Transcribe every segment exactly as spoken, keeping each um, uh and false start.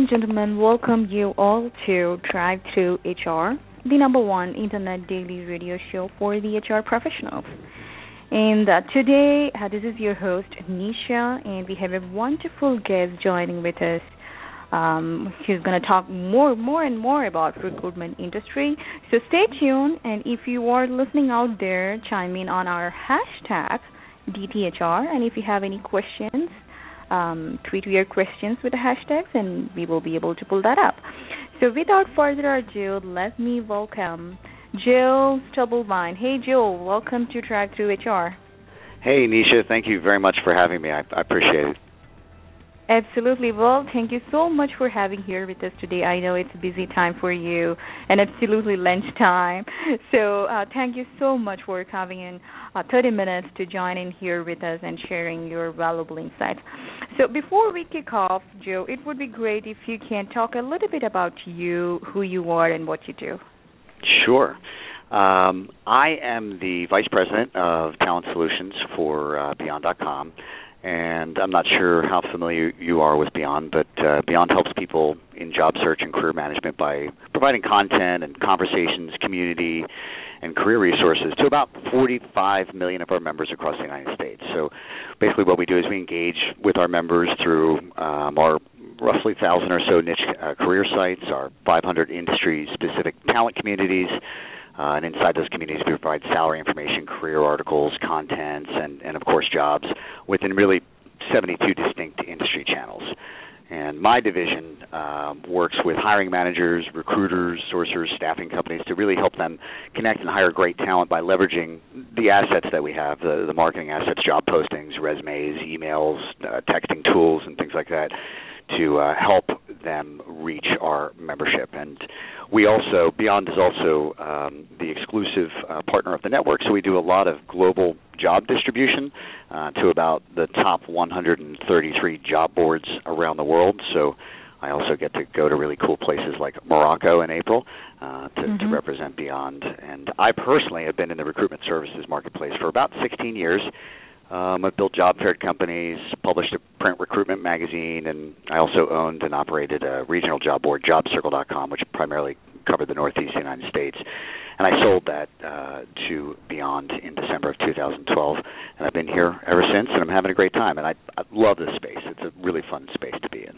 and gentlemen, welcome you all to Drive Through H R, the number one internet daily radio show for the H R professionals. And uh, today, uh, this is your host, Nisha, and we have a wonderful guest joining with us. Um, she's going to talk more, more and more about recruitment industry. So stay tuned, and if you are listening out there, chime in on our hashtag D T H R, and if you have any questions, um, tweet your questions with the hashtags, and we will be able to pull that up. So without further ado, let me welcome Jill Stubblebine. Hey, Jill, welcome to Drive Through H R. Hey, Nisha, thank you very much for having me. I, I appreciate it. Absolutely. Well, thank you so much for having here with us today. I know it's a busy time for you and absolutely lunchtime. So uh, thank you so much for coming in uh, thirty minutes to join in here with us and sharing your valuable insights. So before we kick off, Joe, it would be great if you can talk a little bit about you, who you are, and what you do. Sure. Um, I am the Vice President of Talent Solutions for uh, Beyond dot com. And I'm not sure how familiar you are with Beyond, but uh, Beyond helps people in job search and career management by providing content and conversations, community, and career resources to about forty-five million of our members across the United States. So basically what we do is we engage with our members through um, our roughly one thousand or so niche uh, career sites, our five hundred industry-specific talent communities, Uh, and inside those communities, we provide salary information, career articles, contents, and, and of course, jobs within really seventy-two distinct industry channels. And my division um, works with hiring managers, recruiters, sourcers, staffing companies to really help them connect and hire great talent by leveraging the assets that we have, the, the marketing assets, job postings, resumes, emails, uh, texting tools, and things like that, to uh, help them reach our membership. And we also, Beyond is also um, the exclusive uh, partner of the network, so we do a lot of global job distribution uh, to about the top one hundred thirty-three job boards around the world. So I also get to go to really cool places like Morocco in April uh, to, mm-hmm. to represent Beyond. And I personally have been in the recruitment services marketplace for about sixteen years. Um, I've built job fair companies, published a print recruitment magazine, and I also owned and operated a regional job board, job circle dot com, which primarily covered the Northeast United States. And I sold that uh, to Beyond in December of two thousand twelve, and I've been here ever since, and I'm having a great time. And I, I love this space. It's a really fun space to be in.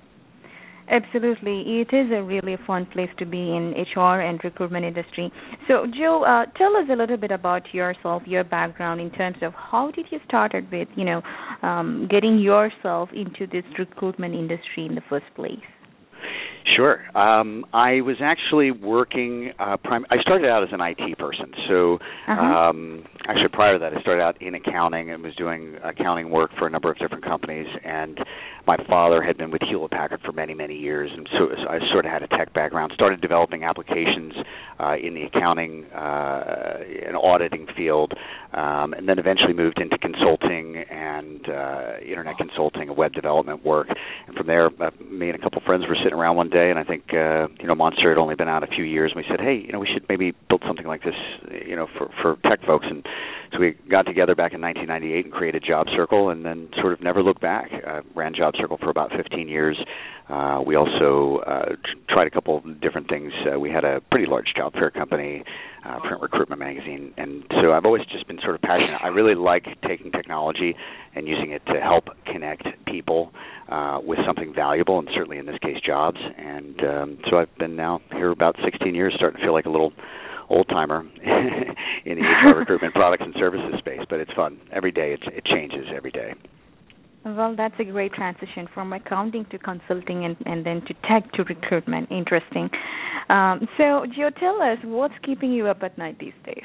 Absolutely. It is a really fun place to be in H R and recruitment industry. So, Joe, uh, tell us a little bit about yourself, your background in terms of how did you started with, you know, um, getting yourself into this recruitment industry in the first place? Sure. Um, I was actually working, uh, prim- I started out as an I T person. So uh-huh. um, actually prior to that, I started out in accounting and was doing accounting work for a number of different companies. And my father had been with Hewlett Packard for many, many years. And so I sort of had a tech background, started developing applications uh, in the accounting uh, and auditing field, um, and then eventually moved into consulting and uh, internet consulting and web development work. And from there, uh, me and a couple friends were sitting around one day, and I think uh, you know Monster had only been out a few years, and we said, hey, you know, we should maybe build something like this, you know, for for tech folks. And so we got together back in nineteen ninety-eight and created Job Circle, and then sort of never looked back. Uh, ran Job Circle for about fifteen years. Uh, we also uh, tried a couple different things. Uh, we had a pretty large job fair company, uh, print recruitment magazine, and so I've always just been sort of passionate. I really like taking technology and using it to help connect people uh, with something valuable, and certainly in this case, jobs. And um, so I've been now here about sixteen years, starting to feel like a little old-timer in the H R recruitment products and services space, but it's fun. Every day it, it changes every day. Well, that's a great transition from accounting to consulting and, and then to tech to recruitment. Interesting. Um, so, Joe, tell us, what's keeping you up at night these days?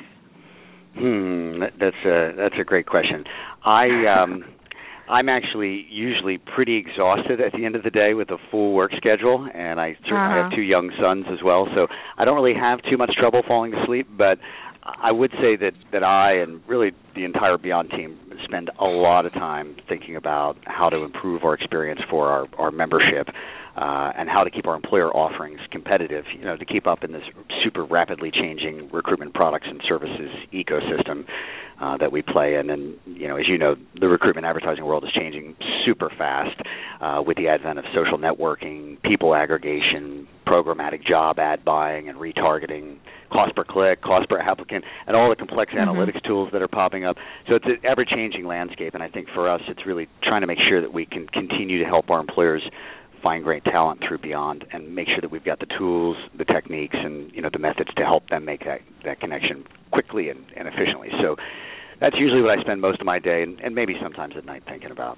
Hmm, that's a, that's a great question. I, um, I'm actually usually pretty exhausted at the end of the day with a full work schedule, and I, uh-huh. I have two young sons as well, so I don't really have too much trouble falling asleep, but I would say that, that I and really the entire Beyond team spend a lot of time thinking about how to improve our experience for our, our membership uh, and how to keep our employer offerings competitive, you know, to keep up in this super rapidly changing recruitment products and services ecosystem. uh, that we play in. And, you know, as you know, the recruitment advertising world is changing super fast uh, with the advent of social networking, people aggregation, programmatic job ad buying and retargeting, cost per click, cost per applicant, and all the complex mm-hmm. analytics tools that are popping up. So it's an ever-changing landscape, and I think for us it's really trying to make sure that we can continue to help our employers find great talent through Beyond and make sure that we've got the tools, the techniques, and you know the methods to help them make that, that connection quickly and, and efficiently. So that's usually what I spend most of my day and, and maybe sometimes at night thinking about.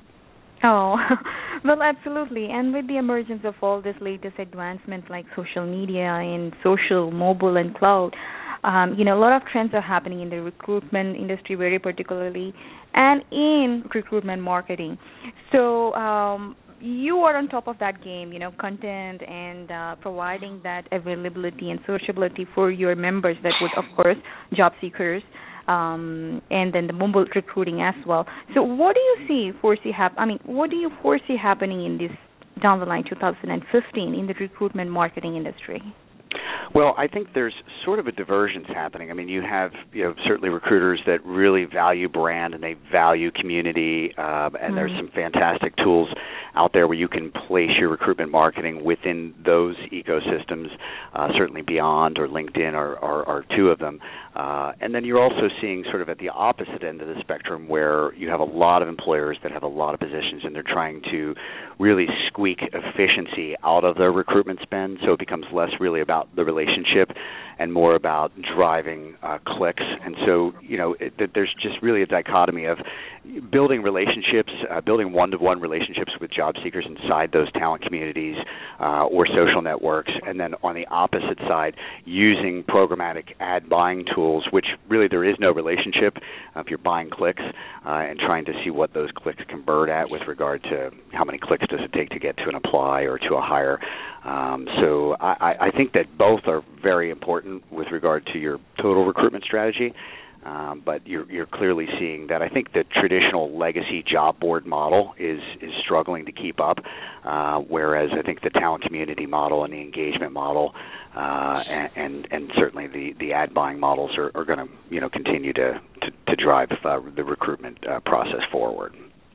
Oh, well, absolutely. And with the emergence of all this latest advancements like social media and social, mobile, and cloud, um, you know, a lot of trends are happening in the recruitment industry very particularly and in recruitment marketing. So um, you are on top of that game, you know, content and uh, providing that availability and searchability for your members that would, of course, job seekers, Um, and then the mobile recruiting as well. So, what do you see foresee hap- I mean, what do you foresee happening in this down the line, two thousand fifteen, in the recruitment marketing industry? Well, I think there's sort of a divergence happening. I mean, you have you know certainly recruiters that really value brand and they value community, um, and mm-hmm. there's some fantastic tools out there where you can place your recruitment marketing within those ecosystems. Uh, certainly, Beyond or LinkedIn are, are, are two of them. Uh, and then you're also seeing sort of at the opposite end of the spectrum where you have a lot of employers that have a lot of positions and they're trying to really squeak efficiency out of their recruitment spend, so it becomes less really about the relationship and more about driving uh, clicks. And so, you know, it, there's just really a dichotomy of building relationships, uh, building one-to-one relationships with job seekers inside those talent communities uh, or social networks, and then on the opposite side, using programmatic ad buying tools, which really there is no relationship uh, if you're buying clicks uh, and trying to see what those clicks convert at with regard to how many clicks does it take to get to an apply or to a hire. Um, so I, I think that both are very important with regard to your total recruitment strategy. Um, but you're, you're clearly seeing that I think the traditional legacy job board model is, is struggling to keep up, uh, whereas I think the talent community model and the engagement model uh, and, and, and certainly the, the ad buying models are, are going to you know continue to, to, to drive uh, the recruitment uh, process forward.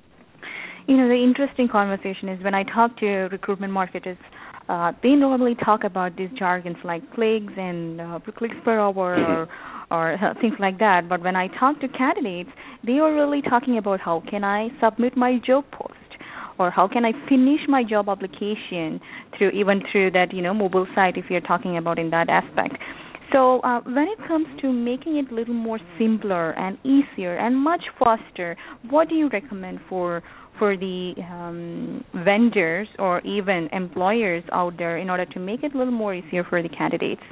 You know, the interesting conversation is when I talk to recruitment marketers, uh, they normally talk about these jargons like clicks and uh, clicks per hour or or uh, things like that. But when I talk to candidates, they are really talking about how can I submit my job post or how can I finish my job application through even through that, you know, mobile site if you're talking about in that aspect. So uh, when it comes to making it a little more simpler and easier and much faster, what do you recommend for for the um, vendors or even employers out there in order to make it a little more easier for the candidates?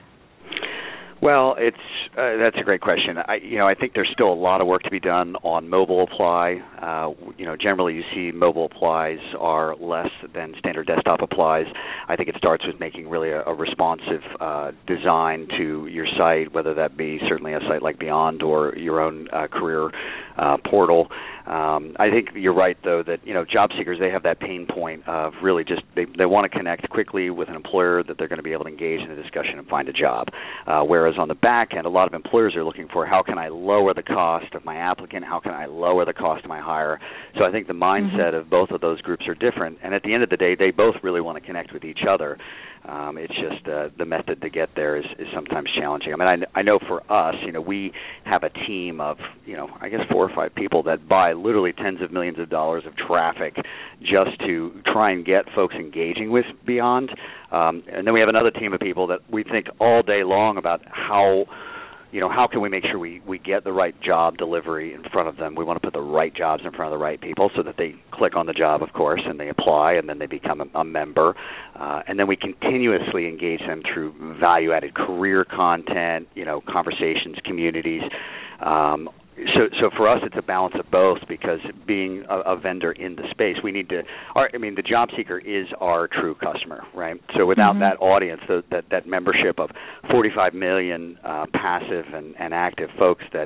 Well, it's uh, that's a great question. I, you know, I think there's still a lot of work to be done on mobile apply. Uh, you know, generally you see mobile applies are less than standard desktop applies. I think it starts with making really a, a responsive uh, design to your site, whether that be certainly a site like Beyond or your own uh, career uh, portal. Um, I think you're right, though, that you know job seekers, they have that pain point of really just they they want to connect quickly with an employer that they're going to be able to engage in a discussion and find a job. Uh, whereas on the back end, a lot of employers are looking for how can I lower the cost of my applicant, how can I lower the cost of my hire. So I think the mindset mm-hmm. of both of those groups are different, and at the end of the day, they both really want to connect with each other. Um, it's just uh, the method to get there is, is sometimes challenging. I mean, I, I know for us, you know, we have a team of, you know, I guess four or five people that buy literally tens of millions of dollars of traffic just to try and get folks engaging with Beyond. Um, and then we have another team of people that we think all day long about how, you know, how can we make sure we, we get the right job delivery in front of them. We want to put the right jobs in front of the right people so that they click on the job, of course, and they apply, and then they become a, a member. Uh, and then we continuously engage them through value-added career content, you know, conversations, communities. Um, So, so for us, it's a balance of both because being a, a vendor in the space, we need to. Our, I mean, the job seeker is our true customer, right? So without mm-hmm. that audience, the, that that membership of forty-five million uh, passive and, and active folks that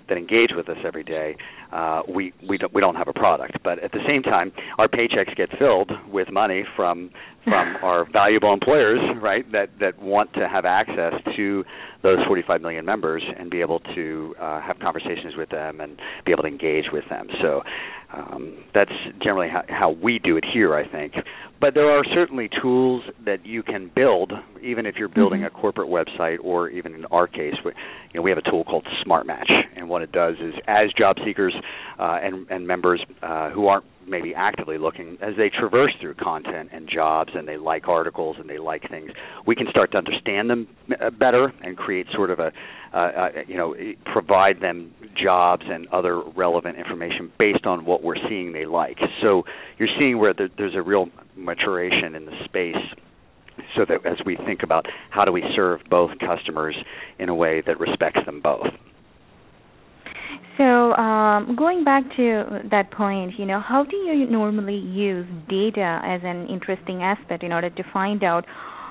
that engage with us every day, uh, we we don't we don't have a product. But at the same time, our paychecks get filled with money from from our valuable employers, right? That that want to have access to those forty-five million members and be able to uh, have conversations with them and be able to engage with them. So um, that's generally how, how we do it here, I think. But there are certainly tools that you can build, even if you're building mm-hmm. a corporate website, or even in our case, we, you know, we have a tool called Smart Match, and what it does is, as job seekers uh, and, and members uh, who aren't maybe actively looking, as they traverse through content and jobs and they like articles and they like things, we can start to understand them better and create sort of a, uh, uh, you know, provide them jobs and other relevant information based on what we're seeing they like. So you're seeing where there, there's a real maturation in the space, so that as we think about how do we serve both customers in a way that respects them both. So um, going back to that point, you know, how do you normally use data as an interesting aspect in order to find out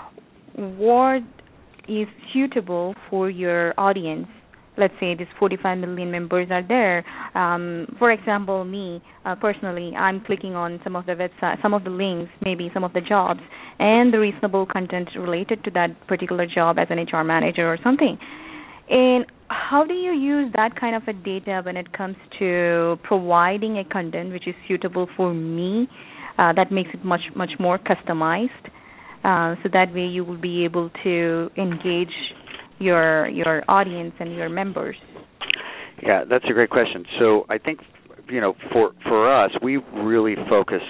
what is suitable for your audience? Let's say these forty-five million members are there. Um, for example, me uh, personally, I'm clicking on some of the website, some of the links, maybe some of the jobs, and the reasonable content related to that particular job as an H R manager or something. And how do you use that kind of a data when it comes to providing a content which is suitable for me, uh, that makes it much, much more customized, uh, so that way you will be able to engage your your audience and your members? Yeah, that's a great question. So I think, you know, for for us, we really focus.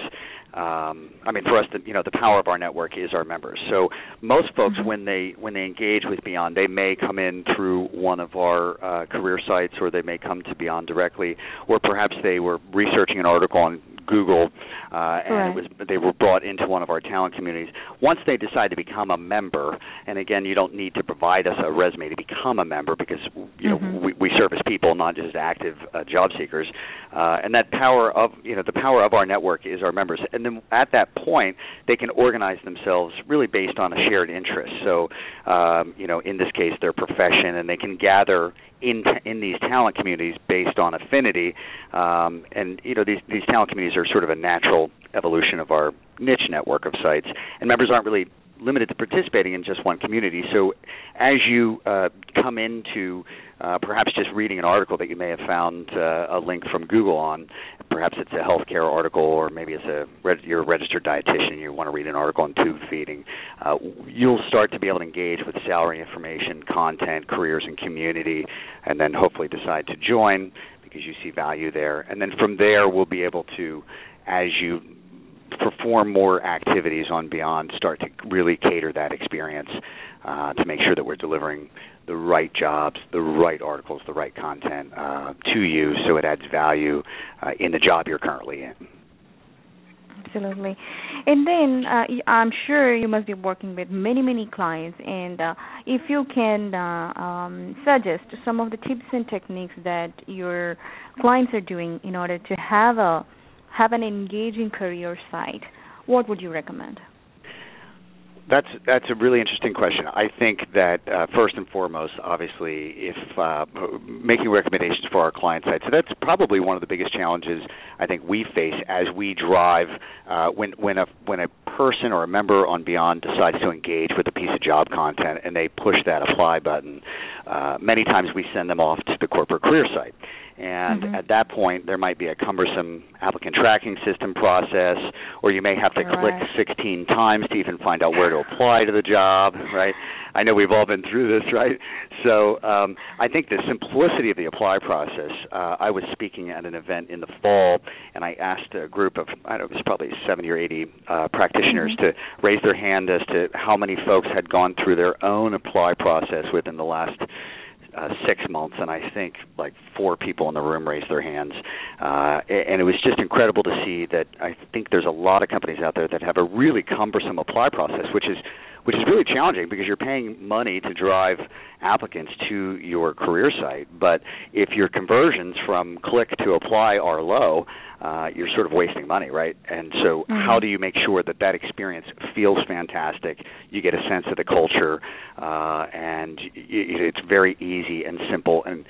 Um, I mean, for us, the, you know, the power of our network is our members. So most folks, mm-hmm. when they when they engage with Beyond, they may come in through one of our uh, career sites, or they may come to Beyond directly, or perhaps they were researching an article on Google, uh, and right. it was they were brought into one of our talent communities. Once they decide to become a member, and again, you don't need to provide us a resume to become a member, because you know mm-hmm. we, we service people, not just active uh, job seekers. Uh, and that power of you know the power of our network is our members. And then at that point, they can organize themselves really based on a shared interest. So, um, you know, in this case, their profession, and they can gather in t- in these talent communities based on affinity. Um, and you know, these these talent communities are sort of a natural evolution of our niche network of sites. And members aren't really limited to participating in just one community. So, as you uh, come into Uh, perhaps just reading an article that you may have found uh, a link from Google on, perhaps it's a healthcare article, or maybe it's a reg- you're a registered dietitian, you want to read an article on tube feeding, uh, you'll start to be able to engage with salary information, content, careers, and community, and then hopefully decide to join because you see value there. And then from there, we'll be able to, as you perform more activities on Beyond, start to really cater that experience uh, to make sure that we're delivering the right jobs, the right articles, the right content uh, to you, so it adds value uh, in the job you're currently in. Absolutely. And then uh, I'm sure you must be working with many, many clients, and uh, if you can uh, um, suggest some of the tips and techniques that your clients are doing in order to have a have an engaging career site, what would you recommend? That's that's a really interesting question. I think that uh, first and foremost, obviously, if uh, making recommendations for our client site, so that's probably one of the biggest challenges I think we face as we drive uh, when when a when a person or a member on Beyond decides to engage with a piece of job content and they push that apply button. Uh, many times we send them off to the corporate career site. And mm-hmm. at that point, there might be a cumbersome applicant tracking system process, or you may have to right. click sixteen times to even find out where to apply to the job, right? I know we've all been through this, right? So um, I think the simplicity of the apply process, uh, I was speaking at an event in the fall, and I asked a group of, I don't know, it was probably seventy or eighty uh, practitioners mm-hmm. to raise their hand as to how many folks had gone through their own apply process within the last Uh, six months, and I think like four people in the room raised their hands. Uh, and it was just incredible to see that I think there's a lot of companies out there that have a really cumbersome apply process, which is which is really challenging because you're paying money to drive applicants to your career site. But if your conversions from click to apply are low, uh, you're sort of wasting money, right? And so mm-hmm. how do you make sure that that experience feels fantastic, you get a sense of the culture, uh, and it's very easy and simple. And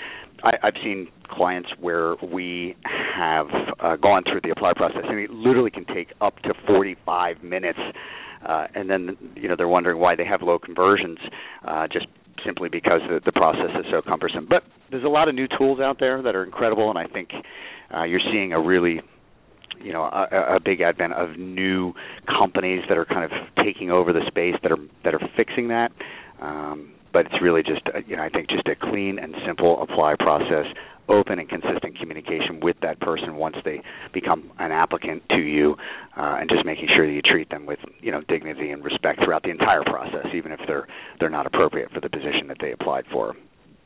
I, I've seen clients where we have uh, gone through the apply process, and it literally can take up to forty-five minutes, uh, and then you know they're wondering why they have low conversions, uh, just simply because the, the process is so cumbersome. But there's a lot of new tools out there that are incredible, and I think uh, you're seeing a really you know, a, a big advent of new companies that are kind of taking over the space that are that are fixing that. Um, but it's really just, uh, you know, I think just a clean and simple apply process, open and consistent communication with that person once they become an applicant to you, uh, and just making sure that you treat them with, you know, dignity and respect throughout the entire process, even if they're they're not appropriate for the position that they applied for.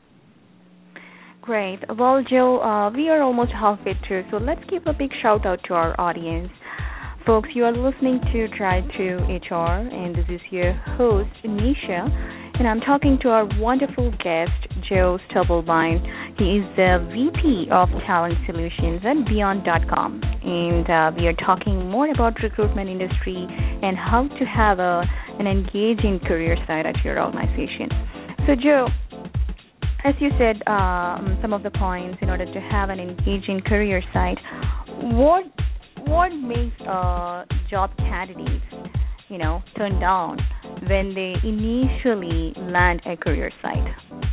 Great. Well, Joe, uh, we are almost halfway through, so let's give a big shout out to our audience. Folks, you are listening to Drive to H R, and this is your host, Nisha, and I'm talking to our wonderful guest, Joe Stubblebine. He is the V P of Talent Solutions at Beyond dot com, and uh, we are talking more about recruitment industry and how to have a, an engaging career side at your organization. So, Joe, as you said, um, some of the points in order to have an engaging career site, what what makes uh, job candidates, you know, turn down when they initially land a career site?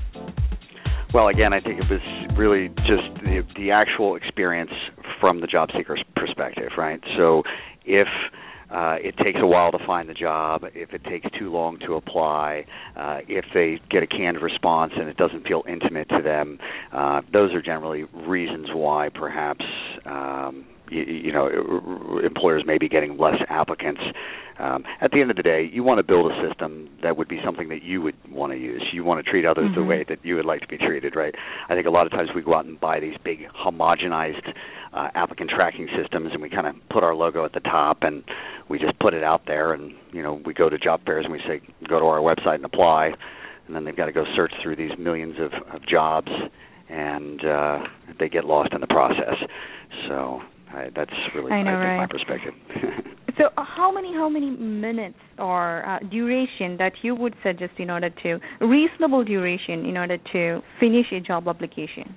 Well, again, I think it was really just the, the actual experience from the job seeker's perspective, right? So if Uh, it takes a while to find the job, if it takes too long to apply, uh, if they get a canned response and it doesn't feel intimate to them, uh, those are generally reasons why perhaps um, you, you know employers may be getting less applicants. Um, at the end of the day, you want to build a system that would be something that you would want to use. You want to treat others mm-hmm. the way that you would like to be treated, right? I think a lot of times we go out and buy these big homogenized uh, applicant tracking systems, and we kind of put our logo at the top, and we just put it out there, and you know we go to job fairs and we say, go to our website and apply, and then they've got to go search through these millions of, of jobs, and uh, they get lost in the process. So I, that's really I, know, I think right? my perspective. So uh, how many how many minutes or uh, duration that you would suggest in order to, reasonable duration in order to finish a job application?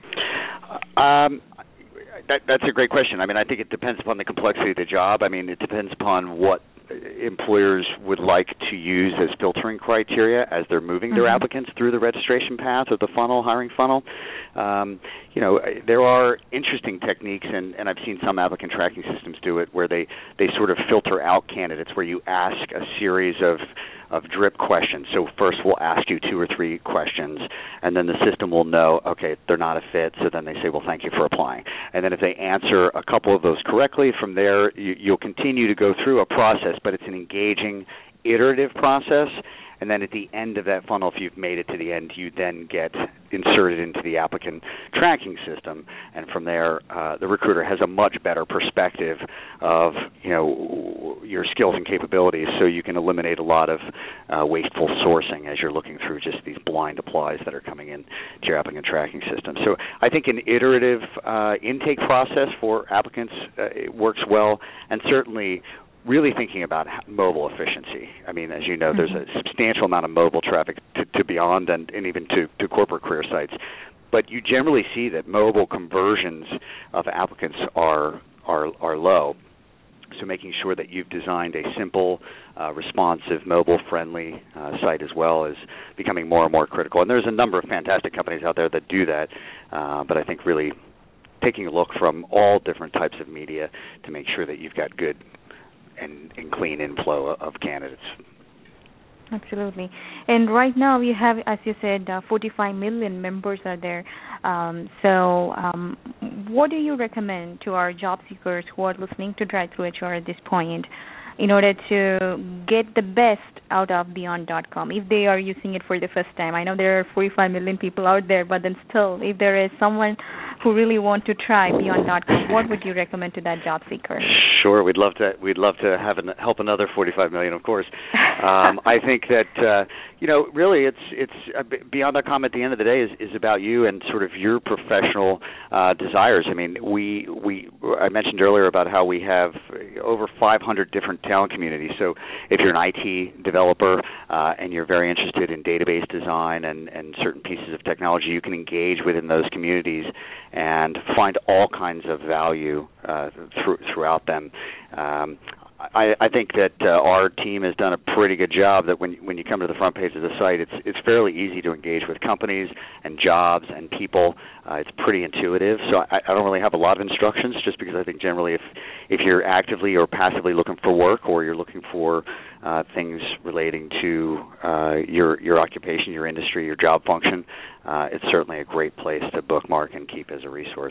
Um, that, that's a great question. I mean, I think it depends upon the complexity of the job. I mean, it depends upon what employers would like to use as filtering criteria as they're moving their mm-hmm. applicants through the registration path or the funnel, hiring funnel. Um, you know, there are interesting techniques, and, and I've seen some applicant tracking systems do it, where they, they sort of filter out candidates, where you ask a series of of drip questions. So first we'll ask you two or three questions, and then the system will know, okay, they're not a fit, so then they say, well, thank you for applying. And then if they answer a couple of those correctly, from there you, you'll continue to go through a process, but it's an engaging, iterative process. And then at the end of that funnel, if you've made it to the end, you then get inserted into the applicant tracking system. And from there, uh, the recruiter has a much better perspective of, you know, your skills and capabilities, so you can eliminate a lot of uh, wasteful sourcing as you're looking through just these blind applies that are coming in to your applicant tracking system. So I think an iterative uh, intake process for applicants uh, it works well, and certainly really thinking about mobile efficiency. I mean, as you know, mm-hmm. there's a substantial amount of mobile traffic to, to Beyond and, and even to, to corporate career sites. But you generally see that mobile conversions of applicants are are, are low. So making sure that you've designed a simple, uh, responsive, mobile-friendly uh, site as well is becoming more and more critical. And there's a number of fantastic companies out there that do that, uh, but I think really taking a look from all different types of media to make sure that you've got good And, and clean inflow of candidates. Absolutely. And right now you have, as you said, uh, forty-five million members are there. Um, so um, what do you recommend to our job seekers who are listening to Drive Through H R at this point in order to get the best out of Beyond dot com if they are using it for the first time? I know there are forty-five million people out there, but then still, if there is someone who really want to try Beyond dot com, what would you recommend to that job seeker? Sure, we'd love to. We'd love to have an, help another forty-five million, of course. Um, I think that uh, you know, really, it's it's uh, Beyond dot com at the end of the day is, is about you and sort of your professional uh, desires. I mean, we we I mentioned earlier about how we have over five hundred different talent community. So if you're an I T developer uh, and you're very interested in database design and, and certain pieces of technology, you can engage within those communities and find all kinds of value uh, through, throughout them. Um, I, I think that uh, our team has done a pretty good job that when when you come to the front page of the site, it's it's fairly easy to engage with companies and jobs and people. Uh, it's pretty intuitive, so I, I don't really have a lot of instructions just because I think generally if if you're actively or passively looking for work or you're looking for uh, things relating to uh, your your occupation, your industry, your job function, uh, it's certainly a great place to bookmark and keep as a resource.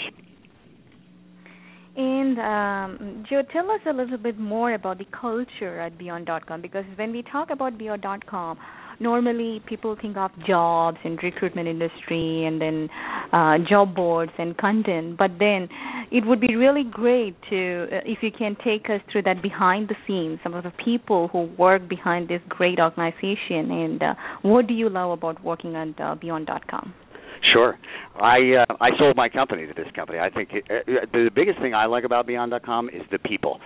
And um, Joe, tell us a little bit more about the culture at Beyond dot com, because when we talk about Beyond dot com, normally people think of jobs and recruitment industry and then uh, job boards and content, but then it would be really great to, uh, if you can take us through that behind the scenes, some of the people who work behind this great organization, and uh, what do you love about working at uh, Beyond dot com? Sure. I uh, I sold my company to this company. I think it, uh, the biggest thing I like about Beyond dot com is the people.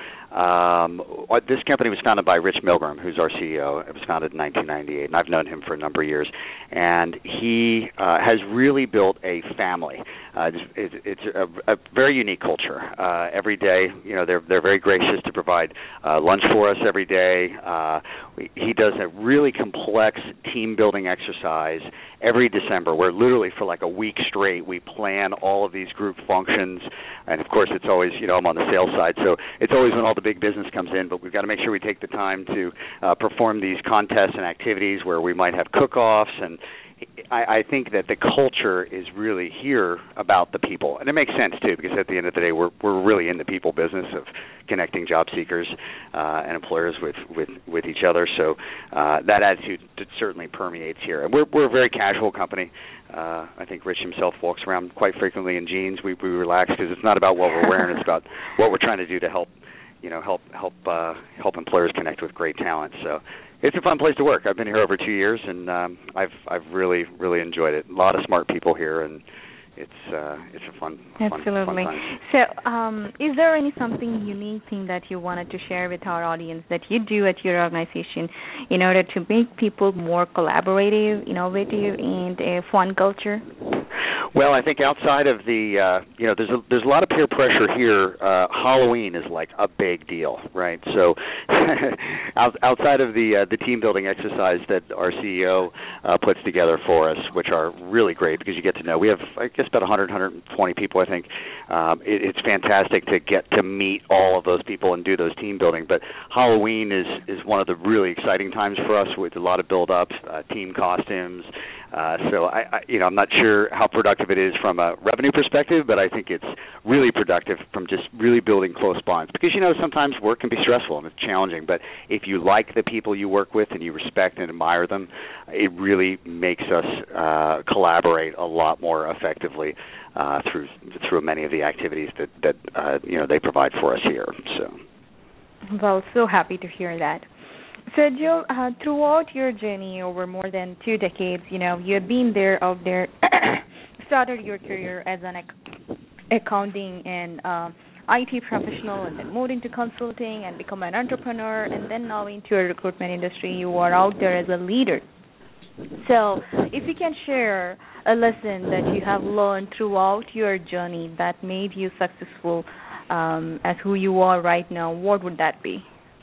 Um, this company was founded by Rich Milgram, who's our C E O. It was founded in nineteen ninety-eight, and I've known him for a number of years. And he uh, has really built a family. Uh, it's it's a, a very unique culture. Uh, every day, you know, they're they're very gracious to provide uh, lunch for us every day. Uh, he does a really complex team building exercise every December, where literally for like a week straight we plan all of these group functions. And of course it's always, you know, I'm on the sales side, so it's always when all the big business comes in, but we've got to make sure we take the time to uh, perform these contests and activities where we might have cook-offs. And I, I think that the culture is really here about the people, and it makes sense too, because at the end of the day, we're we're really in the people business of connecting job seekers uh, and employers with, with, with each other. So uh, that attitude certainly permeates here, and we're we're a very casual company. Uh, I think Rich himself walks around quite frequently in jeans. We we relax because it's not about what we're wearing; it's about what we're trying to do to help, you know, help help uh, help employers connect with great talent. So it's a fun place to work. I've been here over two years, and um, I've I've really really enjoyed it. A lot of smart people here, and it's uh, it's a fun absolutely. Fun, fun time. So, um, is there any something unique thing that you wanted to share with our audience that you do at your organization in order to make people more collaborative, innovative, and a fun culture? Well, I think outside of the, uh, you know, there's a, there's a lot of peer pressure here. Uh, Halloween is like a big deal, right? So out, outside of the uh, the team building exercise that our C E O uh, puts together for us, which are really great because you get to know, we have, I guess, about one hundred, one hundred twenty people, I think. Um, it, it's fantastic to get to meet all of those people and do those team building. But Halloween is, is one of the really exciting times for us with a lot of build-up, uh, team costumes. Uh, so I, I, you know, I'm not sure how productive it is from a revenue perspective, but I think it's really productive from just really building close bonds. Because, you know, sometimes work can be stressful and it's challenging, but if you like the people you work with and you respect and admire them, it really makes us uh, collaborate a lot more effectively uh, through through many of the activities that that uh, you know they provide for us here. So, well, so happy to hear that. So, Joe, uh, throughout your journey over more than two decades, you know, you have been there, out there, started your career as an ac- accounting and uh, I T professional, and then moved into consulting and become an entrepreneur, and then now into a recruitment industry. You are out there as a leader. So, if you can share a lesson that you have learned throughout your journey that made you successful um, as who you are right now, what would that be?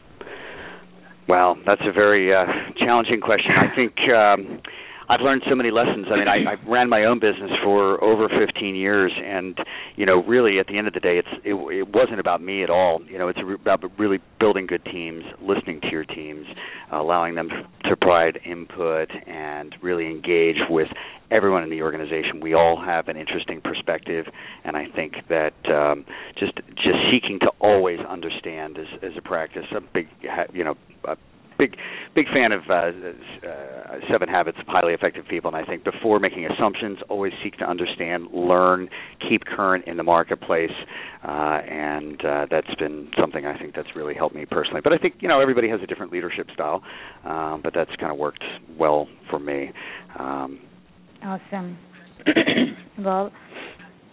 Well, that's a very uh, challenging question. I think um, I've learned so many lessons. I mean, I, I ran my own business for over fifteen years, and you know, really, at the end of the day, it's it, it wasn't about me at all. You know, it's about really building good teams, listening to your teams, uh, allowing them to provide input, and really engage with everyone in the organization. We all have an interesting perspective, and I think that um, just just seeking to always understand is, is a practice. A big, you know, a big big fan of uh, uh, Seven Habits of Highly Effective People, and I think before making assumptions, always seek to understand, learn, keep current in the marketplace, uh, and uh, that's been something I think that's really helped me personally. But I think, you know, everybody has a different leadership style, um, but that's kind of worked well for me. Um, Awesome. Well,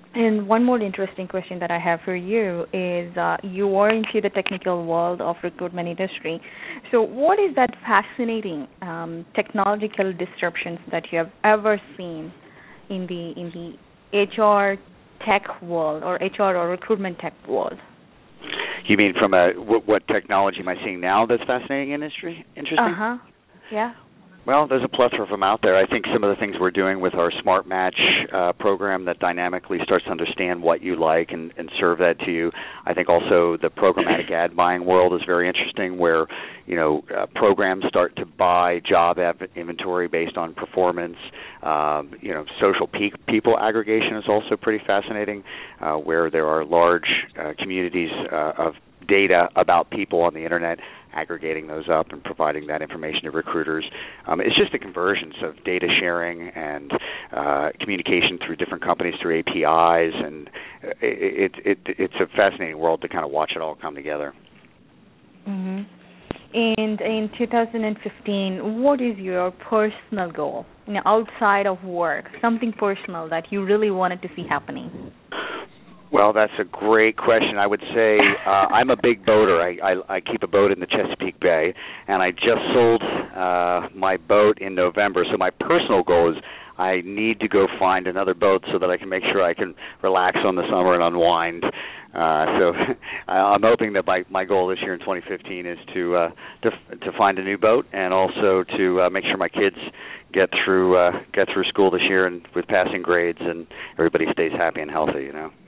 And one more interesting question that I have for you is uh, you are into the technical world of recruitment industry. So what is that fascinating um, technological disruptions that you have ever seen in the in the H R tech world or H R or recruitment tech world? You mean from a what, what technology am I seeing now that's fascinating industry? Interesting? Uh-huh. Yeah. Well, there's a plethora of them out there. I think some of the things we're doing with our Smart Match uh, program that dynamically starts to understand what you like and, and serve that to you. I think also the programmatic ad buying world is very interesting, where you know uh, programs start to buy job av- inventory based on performance. Um, you know, social peak people aggregation is also pretty fascinating, uh, where there are large uh, communities uh, of data about people on the internet, aggregating those up and providing that information to recruiters. Um, it's just the convergence of data sharing and uh, communication through different companies through A P Is, and it, it, it, it's a fascinating world to kind of watch it all come together. Mm-hmm. And in two thousand fifteen, what is your personal goal, you know, outside of work, something personal that you really wanted to see happening? Well, that's a great question. I would say uh, I'm a big boater. I, I, I keep a boat in the Chesapeake Bay, and I just sold uh, my boat in November. So my personal goal is I need to go find another boat so that I can make sure I can relax on the summer and unwind. Uh, so I'm hoping that my, my goal this year in twenty fifteen is to uh, to, to find a new boat, and also to uh, make sure my kids get through uh, get through school this year and with passing grades, and everybody stays happy and healthy. You know.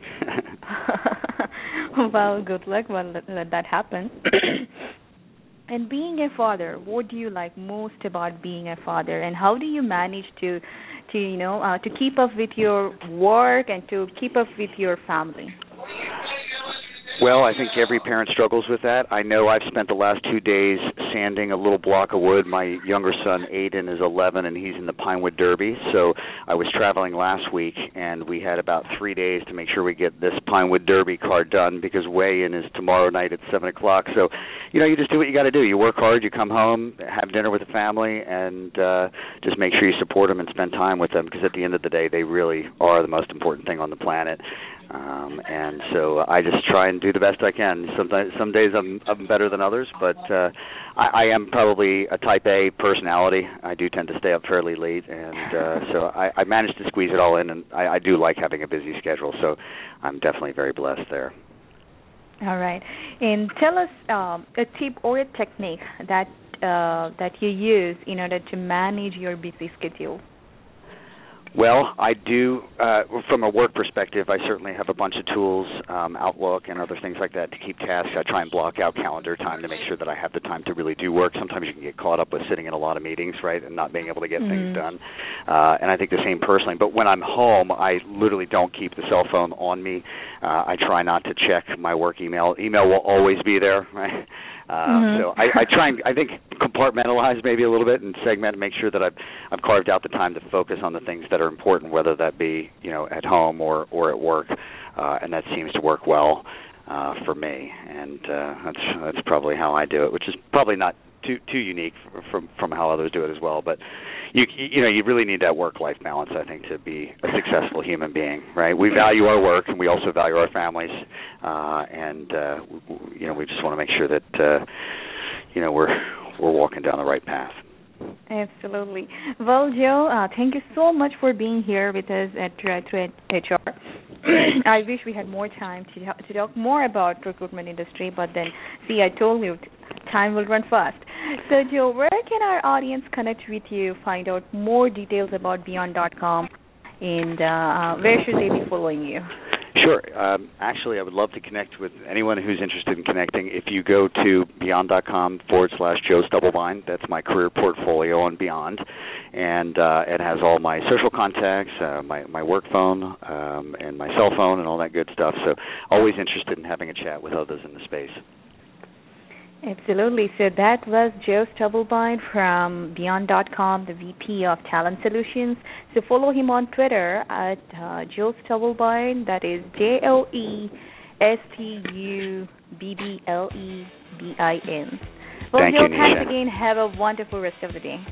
Well, good luck. Well, let, let that happen. And being a father, what do you like most about being a father, and how do you manage to, to you know, uh, to keep up with your work and to keep up with your family? Well, I think every parent struggles with that. I know I've spent the last two days sanding a little block of wood. My younger son, Aiden, is eleven, and he's in the Pinewood Derby. So I was traveling last week, and we had about three days to make sure we get this Pinewood Derby card done, because weigh-in is tomorrow night at seven o'clock. So, you know, you just do what you got to do. You work hard, you come home, have dinner with the family, and uh, just make sure you support them and spend time with them, because at the end of the day, they really are the most important thing on the planet. Um, and so I just try and do the best I can. Sometimes, some days I'm, I'm better than others, but uh, I, I am probably a type A personality. I do tend to stay up fairly late, and uh, so I, I manage to squeeze it all in, and I, I do like having a busy schedule, so I'm definitely very blessed there. All right. And tell us um, a tip or a technique that uh, that you use in order to manage your busy schedule. Well, I do, uh, from a work perspective, I certainly have a bunch of tools, um, Outlook and other things like that to keep tasks. I try and block out calendar time to make sure that I have the time to really do work. Sometimes you can get caught up with sitting in a lot of meetings, right, and not being able to get mm-hmm. things done. Uh, and I think the same personally. But when I'm home, I literally don't keep the cell phone on me. Uh, I try not to check my work email. Email will always be there, right? Uh, mm-hmm. So I, I try and, I think, compartmentalize maybe a little bit and segment and make sure that I've, I've carved out the time to focus on the things that are important, whether that be, you know, at home or, or at work, uh, and that seems to work well uh, for me. And uh, that's that's probably how I do it, which is probably not too too unique from from how others do it as well. But you you know you really need that work-life balance, I think, to be a successful human being, right? We value our work, and we also value our families, uh, and uh, you know we just want to make sure that uh, you know we're we're walking down the right path. Absolutely. Well, Joe, uh, thank you so much for being here with us at Thread H R. I wish we had more time to to talk more about recruitment industry, but then, see, I told you, time will run fast. So, Joe, where can our audience connect with you, find out more details about Beyond dot com, and uh, where should they be following you? Sure. Um, actually, I would love to connect with anyone who's interested in connecting. If you go to beyond.com forward slash Joe Stubblebine, that's my career portfolio on Beyond, and uh, it has all my social contacts, uh, my, my work phone, um, and my cell phone, and all that good stuff. So always interested in having a chat with others in the space. Absolutely. So that was Joe Stubblebine from Beyond dot com, the V P of Talent Solutions. So follow him on Twitter at uh, Joe Stubblebine. That is J O E S T U B B L E B I N. Well, Thank Joe, you, thanks Nisha. again. Have a wonderful rest of the day.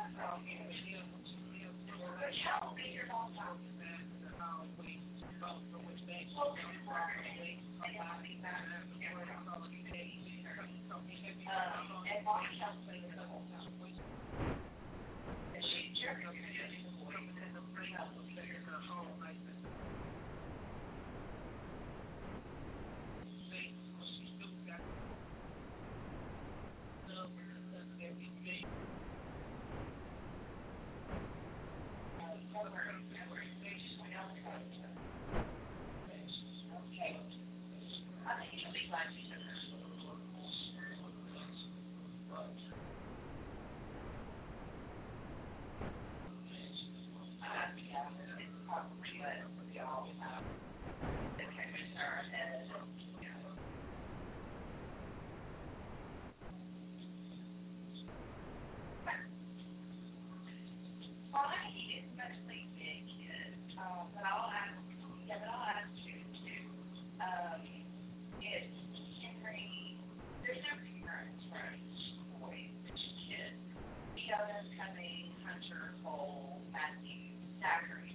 Well, I eat it mostly big kids, um, but I'll ask, yeah, but I'll ask you to, um, get Henry, there's no parents, right, boys, kids. The others coming, Hunter, Cole, Matthew, Zachary,